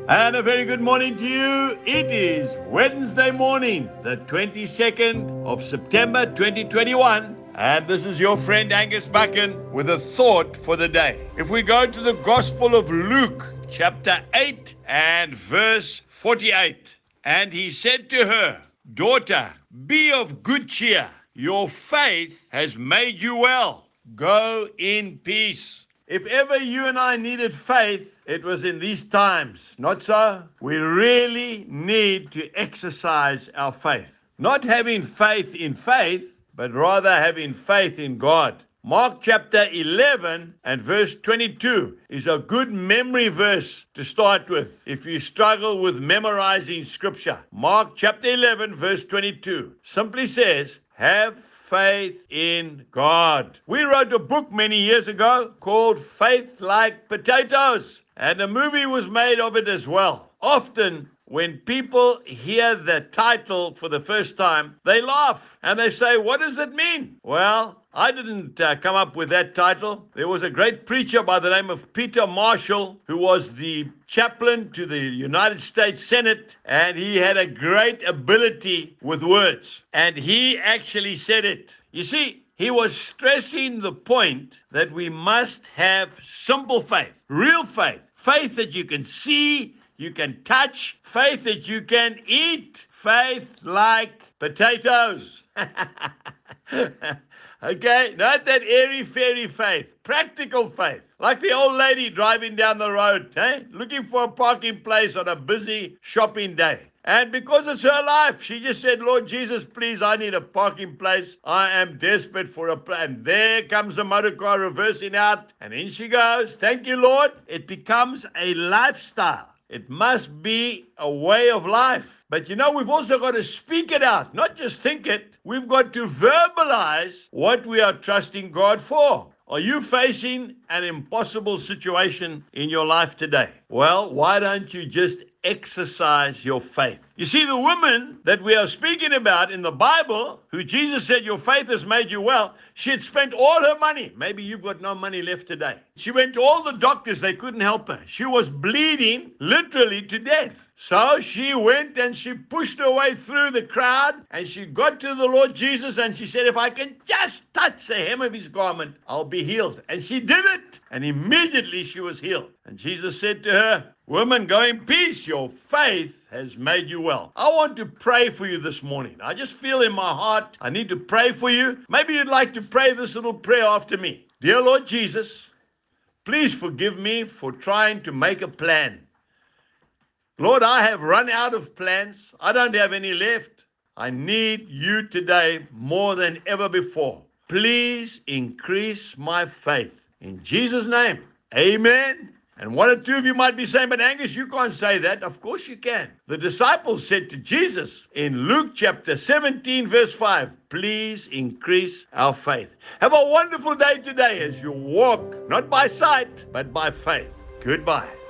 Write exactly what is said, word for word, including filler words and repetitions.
And a very good morning to you. It is Wednesday morning, the twenty-second of September, twenty twenty-one. And this is your friend Angus Buchan with a thought for the day. If we go to the Gospel of Luke, chapter eight and verse forty-eight. And he said to her, "Daughter, be of good cheer. Your faith has made you well. Go in peace." If ever you and I needed faith, it was in these times. Not so? We really need to exercise our faith. Not having faith in faith, but rather having faith in God. Mark chapter eleven and verse twenty-two is a good memory verse to start with if you struggle with memorizing scripture. Mark chapter eleven verse twenty-two simply says, "Have faith in God." We wrote a book many years ago called Faith Like Potatoes, and a movie was made of it as well. Often when people hear the title for the first time, they laugh and they say, "What does it mean?" Well, I didn't uh, come up with that title. There was a great preacher by the name of Peter Marshall, who was the chaplain to the United States Senate, and he had a great ability with words. And he actually said it. You see, he was stressing the point that we must have simple faith, real faith, faith that you can see, you can touch, faith that you can eat, faith like potatoes. Okay, not that airy-fairy faith, practical faith. Like the old lady driving down the road, eh? Looking for a parking place on a busy shopping day. And because it's her life, she just said, "Lord Jesus, please, I need a parking place. I am desperate for a place." And there comes a motor car reversing out, and in she goes. Thank you, Lord. It becomes a lifestyle. It must be a way of life. But you know, we've also got to speak it out, not just think it. We've got to verbalize what we are trusting God for. Are you facing an impossible situation in your life today? Well, why don't you just exercise your faith? You see, the woman that we are speaking about in the Bible, who Jesus said, "Your faith has made you well," she had spent all her money. Maybe you've got no money left today. She went to all the doctors. They couldn't help her. She was bleeding literally to death. So she went and she pushed her way through the crowd, and she got to the Lord Jesus and she said, "If I can just touch the hem of his garment, I'll be healed." And she did it, and immediately she was healed. And Jesus said to her, "Woman, go in peace. Your faith has made you well." I want to pray for you this morning. I just feel in my heart I need to pray for you. Maybe you'd like to pray this little prayer after me. Dear Lord Jesus, please forgive me for trying to make a plan. Lord, I have run out of plans. I don't have any left. I need you today more than ever before. Please increase my faith. In Jesus' name, amen. And one or two of you might be saying, "But Angus, you can't say that." Of course you can. The disciples said to Jesus in Luke chapter seventeen, verse five, "Please increase our faith." Have a wonderful day today as you walk, not by sight, but by faith. Goodbye.